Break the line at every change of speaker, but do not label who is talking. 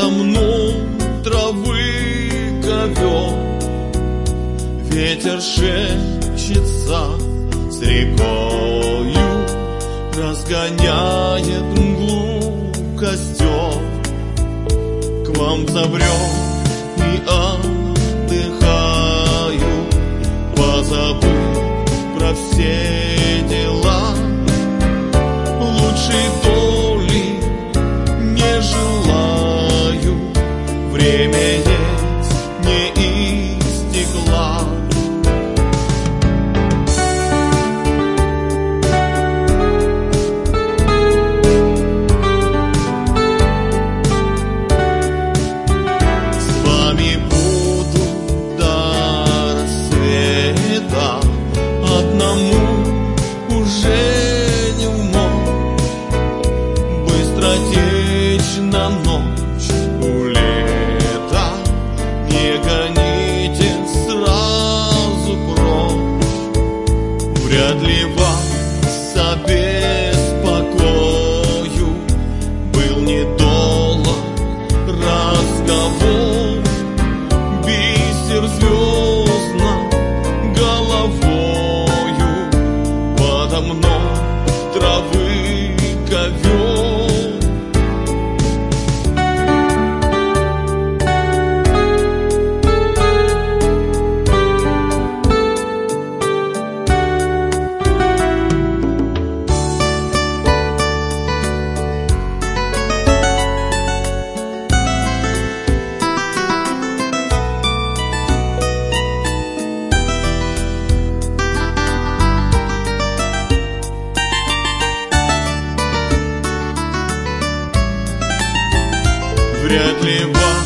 мной травы ковер. Ветер шепчется с рекою, разгоняет мглу костер. К вам забрел и отдыхаю, позабыв про все дела. Лучшей доли не желаю, время есть не истекла. С вами буду до рассвета, одному уже не умом. Быстротечна ночь у лета, не гоните сразу прочь. Вряд ли вас обеспокою, был недолг разговор. Бисер звездно головою, подо мной травы ковер. Вряд ли вас